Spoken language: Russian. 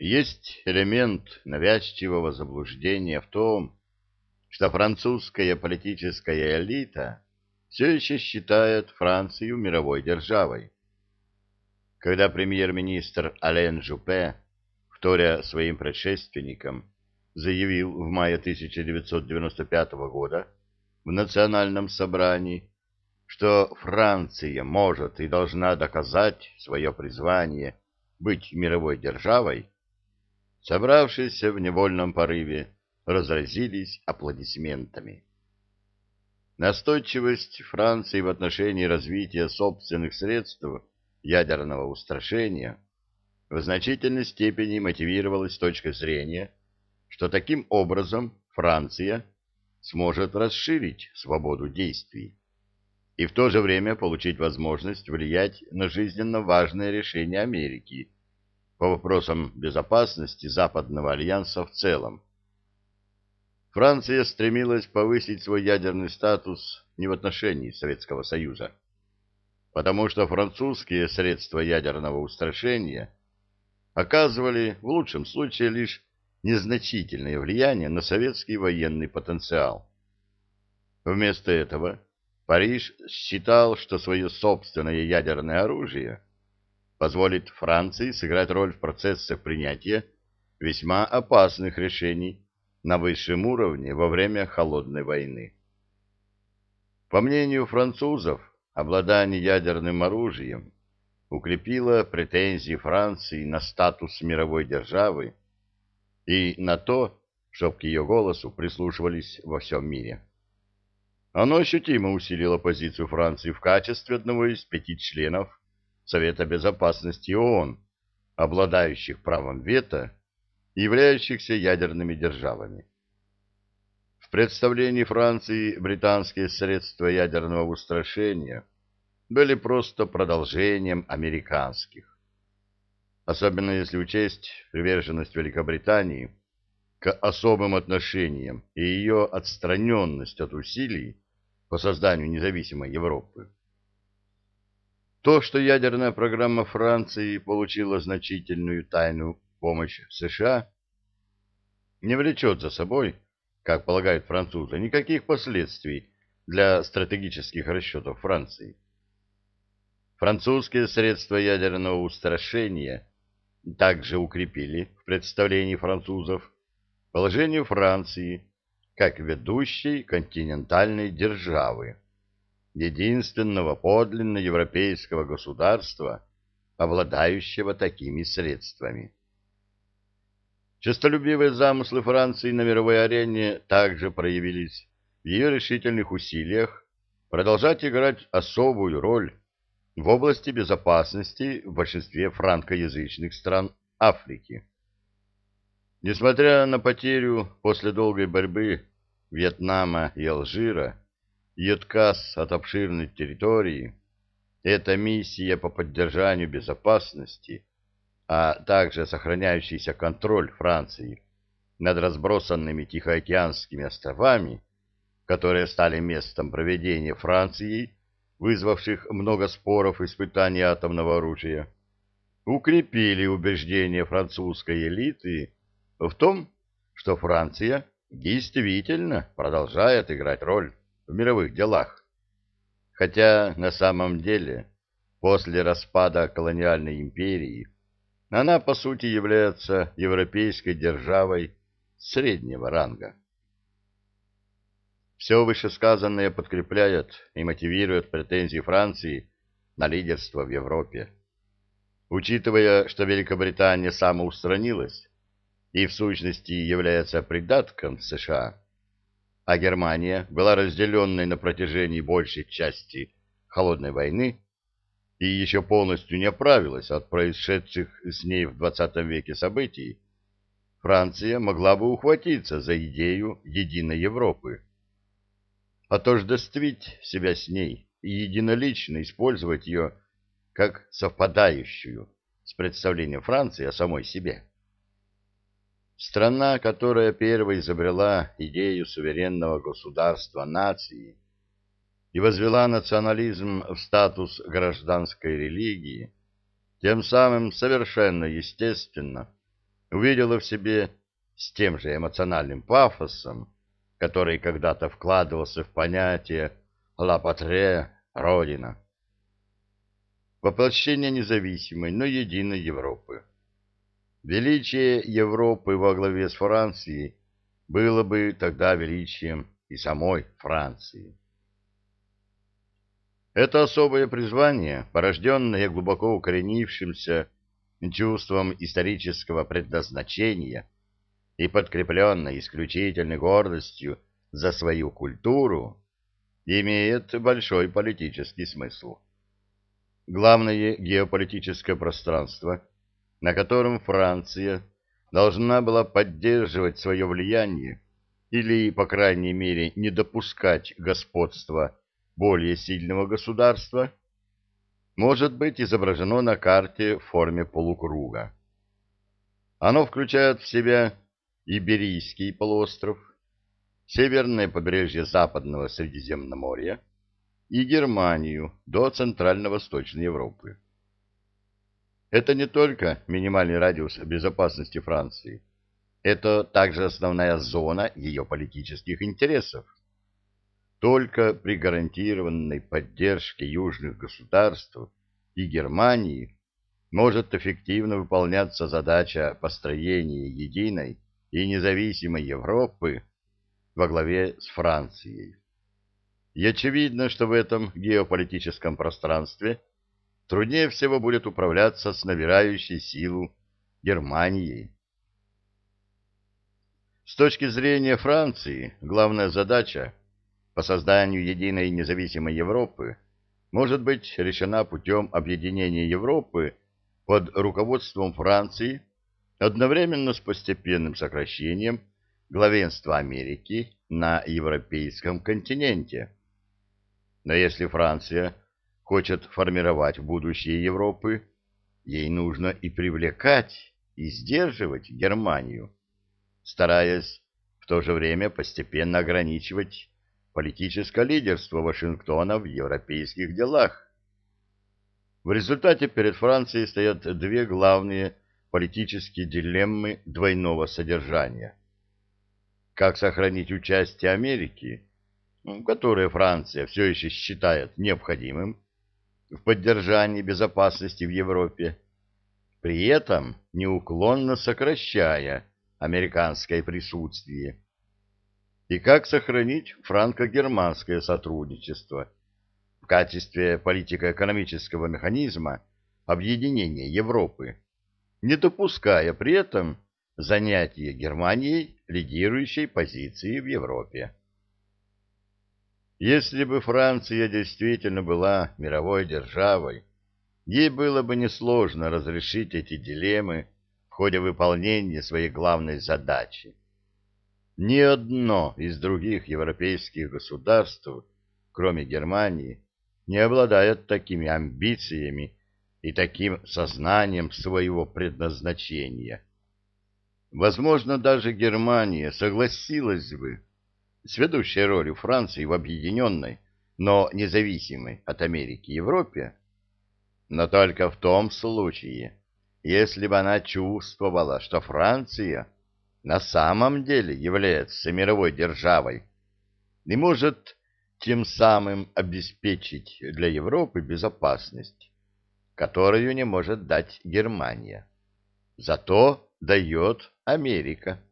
Есть элемент навязчивого заблуждения в том, что французская политическая элита все еще считает Францию мировой державой. Когда премьер-министр Ален Жюпе, вторя своим предшественникам, заявил в мае 1995 года в Национальном собрании, что Франция может и должна доказать свое призвание быть мировой державой, собравшиеся в невольном порыве разразились аплодисментами. Настойчивость Франции в отношении развития собственных средств ядерного устрашения в значительной степени мотивировалась с точки зрения, что таким образом Франция сможет расширить свободу действий и в то же время получить возможность влиять на жизненно важные решения Америки по вопросам безопасности Западного альянса в целом. Франция стремилась повысить свой ядерный статус не в отношении Советского Союза, потому что французские средства ядерного устрашения оказывали в лучшем случае лишь незначительное влияние на советский военный потенциал. Вместо этого Париж считал, что свое собственное ядерное оружие позволит Франции сыграть роль в процессах принятия весьма опасных решений на высшем уровне во время Холодной войны. По мнению французов, обладание ядерным оружием укрепило претензии Франции на статус мировой державы и на то, чтобы к ее голосу прислушивались во всем мире. Оно ощутимо усилило позицию Франции в качестве одного из 5 членов Совета Безопасности ООН, обладающих правом вето и являющихся ядерными державами. В представлении Франции британские средства ядерного устрашения были просто продолжением американских. Особенно если учесть приверженность Великобритании к особым отношениям и ее отстраненность от усилий по созданию независимой Европы. То, что ядерная программа Франции получила значительную тайную помощь США, не влечет за собой, как полагают французы, никаких последствий для стратегических расчетов Франции. Французские средства ядерного устрашения также укрепили в представлении французов положение Франции как ведущей континентальной державы, единственного подлинно европейского государства, обладающего такими средствами. Честолюбивые замыслы Франции на мировой арене также проявились в ее решительных усилиях продолжать играть особую роль в области безопасности в большинстве франкоязычных стран Африки. Несмотря на потерю после долгой борьбы Вьетнама и Алжира и отказ от обширной территории, эта миссия по поддержанию безопасности, а также сохраняющийся контроль Франции над разбросанными Тихоокеанскими островами, которые стали местом проведения Францией, вызвавших много споров и испытаний атомного оружия, укрепили убеждения французской элиты в том, что Франция действительно продолжает играть роль в мировых делах. Хотя на самом деле, после распада колониальной империи, она по сути является европейской державой среднего ранга. Все вышесказанное подкрепляет и мотивирует претензии Франции на лидерство в Европе. Учитывая, что Великобритания самоустранилась и в сущности является придатком США, а Германия была разделенной на протяжении большей части Холодной войны и еще полностью не оправилась от происшедших с ней в XX веке событий, Франция могла бы ухватиться за идею единой Европы, отождествить себя с ней и единолично использовать ее как совпадающую с представлением Франции о самой себе. Страна, которая первой изобрела идею суверенного государства нации и возвела национализм в статус гражданской религии, тем самым совершенно естественно увидела в себе с тем же эмоциональным пафосом, который когда-то вкладывался в понятие «ла патре» — «Родина», воплощение независимой, но единой Европы. Величие Европы во главе с Францией было бы тогда величием и самой Франции. Это особое призвание, порожденное глубоко укоренившимся чувством исторического предназначения и подкрепленное исключительной гордостью за свою культуру, имеет большой политический смысл. Главное геополитическое пространство, на котором Франция должна была поддерживать свое влияние или, по крайней мере, не допускать господства более сильного государства, может быть изображено на карте в форме полукруга. Оно включает в себя Иберийский полуостров, северное побережье Западного Средиземноморья и Германию до Центрально-Восточной Европы. Это не только минимальный радиус безопасности Франции, это также основная зона ее политических интересов. Только при гарантированной поддержке южных государств и Германии может эффективно выполняться задача построения единой и независимой Европы во главе с Францией. И очевидно, что в этом геополитическом пространстве труднее всего будет управляться с набирающей силу Германией. С точки зрения Франции, главная задача по созданию единой независимой Европы может быть решена путем объединения Европы под руководством Франции одновременно с постепенным сокращением главенства Америки на европейском континенте. Но если Франция хочет формировать будущее Европы, ей нужно и привлекать, и сдерживать Германию, стараясь в то же время постепенно ограничивать политическое лидерство Вашингтона в европейских делах. В результате перед Францией стоят две главные политические дилеммы двойного содержания. Как сохранить участие Америки, которое Франция все еще считает необходимым, в поддержании безопасности в Европе, при этом неуклонно сокращая американское присутствие, и как сохранить франко-германское сотрудничество в качестве политико-экономического механизма объединения Европы, не допуская при этом занятия Германией лидирующей позиции в Европе. Если бы Франция действительно была мировой державой, ей было бы несложно разрешить эти дилеммы в ходе выполнения своей главной задачи. Ни одно из других европейских государств, кроме Германии, не обладает такими амбициями и таким сознанием своего предназначения. Возможно, даже Германия согласилась бы с ведущей ролью Франции в объединенной, но независимой от Америки Европе, но только в том случае, если бы она чувствовала, что Франция на самом деле является мировой державой и может тем самым обеспечить для Европы безопасность, которую не может дать Германия. Зато дает Америка.